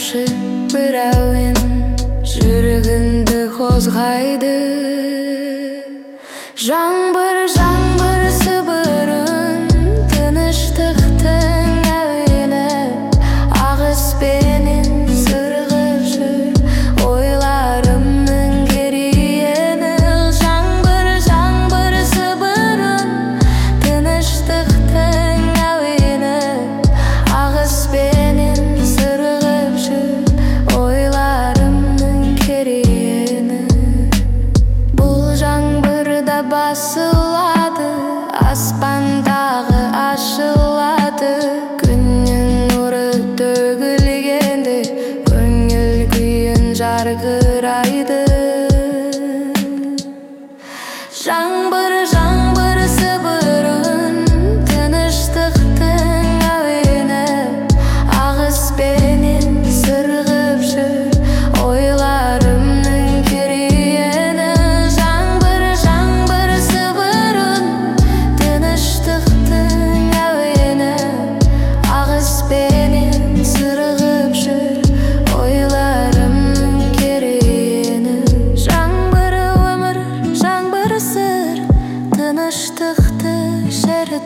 каршы бір әуен жүрегімді қозғайды. Жаңбыр сыбырын, тыныштықтың әуені, ағыспенен сырғып жүр ойларымның керуені. Жаңбыр сыбырын, тыныштықтың әуені, ағыспенен сырғып жүр ойларымның керуені. Бұл жаңбырда басылады, аспандағы ашылады. Күннің нұры төгілгенде көңіл күйін жарқырайды. Жаңбыр сыбырын, тыныштықтың әуені, ағыспенен сырғып жүр ойларымның керуені. Жаңбыр сыбырын, тыныштықтың әуені, ағыспенен сырғып жүр ойларымның керуені. Жаңбыр өмір, жаңбыр сыр, тыныштықты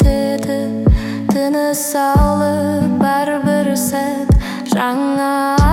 шертеді. Тыныс алып бәрбір сәт жаңа